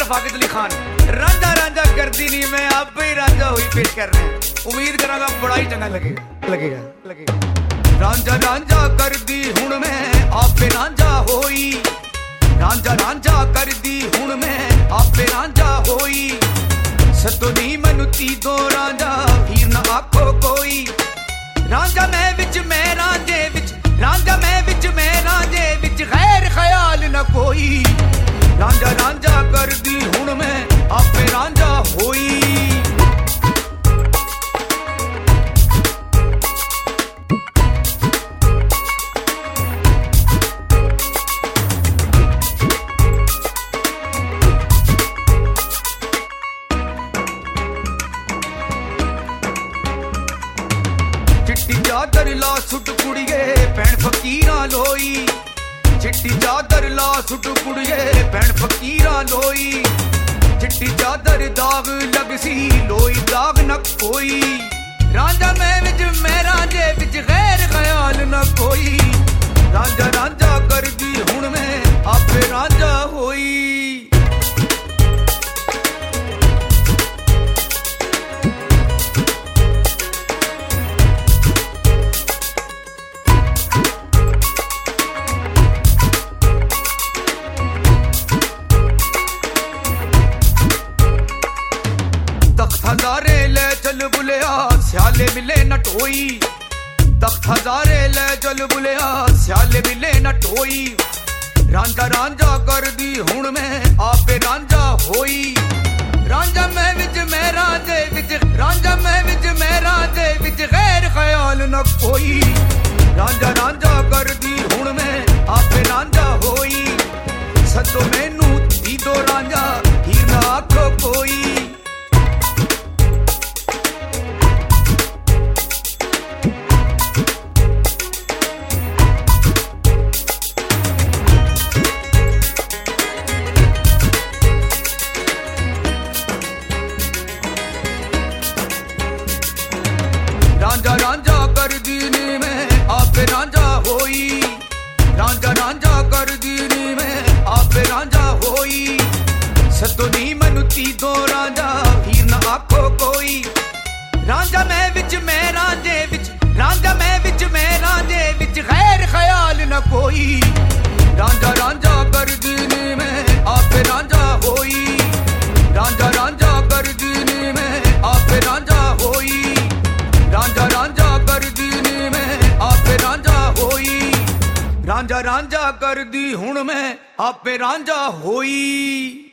रफाकत अली खान। रांझा रांझा करदी नहीं, मैं आप ही रांझा हुई पेश कर रहे हैं। उम्मीद करांगा बड़ा ही चंगा लगेगा। रांझा रांझा करदी हुण मैं आपे रांझा होई, रांझा रांझा करदी हुण मैं आपे रांझा होई। सतो नी मैनू तीदो रांझा हीर ना आखो कोई। रांझा मैं विच मैं रांझे विच, रांझा मैं विच मैं रांझे विच, गैर ख्याल न कोई। रांझा रांझा करदी हुण मैं आपे रांझा होई। चिट्टी चादर ला सुट कुड़िए भैन फकीरा लोई, चिट्टी चादर ला सुट कुड़िए भैन फकीरा लोई। चिट्टी चादर दाग लगसी लोई दाग न कोई। रांझा मैं विच मैं रांझे विच, गैर ख्याल न कोई। रांझा रांझा करदी हुण मैं आपे रांझा होई। तख्त हजारे ले चल बुलिया स्याले मिले न टोई, तख्त हजारे ले चल बुलिया स्याले मिले न टोई। रांझा रांझा करदी हुण मैं आपे रांझा होई। रांझा मैं विच मैं रांझे विच, रांझा मैं विच मैं रांझे विच, गैर ख्याल न कोई। रांझा रांझा करदी हुण मैं आपे रांझा होई। सतो मैनू दीदो रांझा हीर ना आखो कोई। रांझा रांझा करदी नी मैं आपे रांझा होई। रांझा रांझा करदी नी मैं आपे रांझा होई। सतो नी मैनू तीदो रांझा हीर ना आखो कोई। रांझा मैं विच मैं रांझे विच, रांझा मैं विच मैं रांझे विच, गैर ख्याल न कोई। रांझा रांझा करदी नी मैं आपे रांझा होई। रांझा रांझा करदी नी मैं आपे रांझा होई। रांझा रांझा करदी नी मैं आपे रांझा होई। रांझा रांझा करदी हुण मैं आपे रांझा होई।